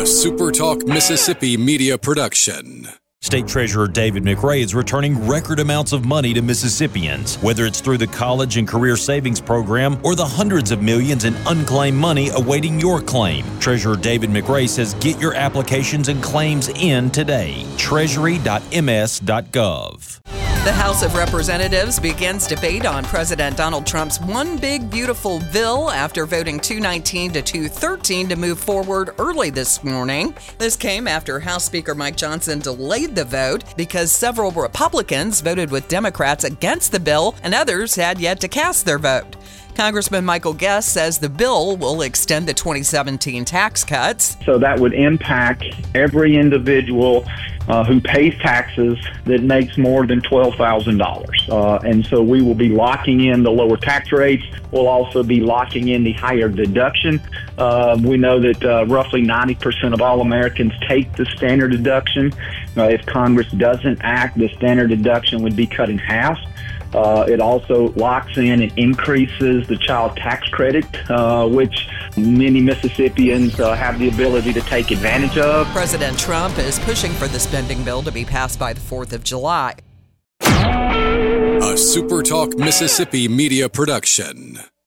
A SuperTalk Mississippi media production. State Treasurer David McRae is returning record amounts of money to Mississippians, whether it's through the College and Career Savings Program or the hundreds of millions in unclaimed money awaiting your claim. Treasurer David McRae says get your applications and claims in today. Treasury.ms.gov. The House of Representatives begins debate on President Donald Trump's One Big Beautiful Bill after voting 219 to 213 to move forward early this morning. This came after House Speaker Mike Johnson delayed the vote because several Republicans voted with Democrats against the bill and others had yet to cast their vote. Congressman Michael Guest says the bill will extend the 2017 tax cuts. So that would impact every individual who pays taxes that makes more than $12,000. And so we will be locking in the lower tax rates. We'll also be locking in the higher deduction. We know that roughly 90% of all Americans take the standard deduction. If Congress doesn't act, the standard deduction would be cut in half. It also locks in and increases the child tax credit, which many Mississippians have the ability to take advantage of. President Trump is pushing for the spending bill to be passed by the 4th of July. A SuperTalk Mississippi media production.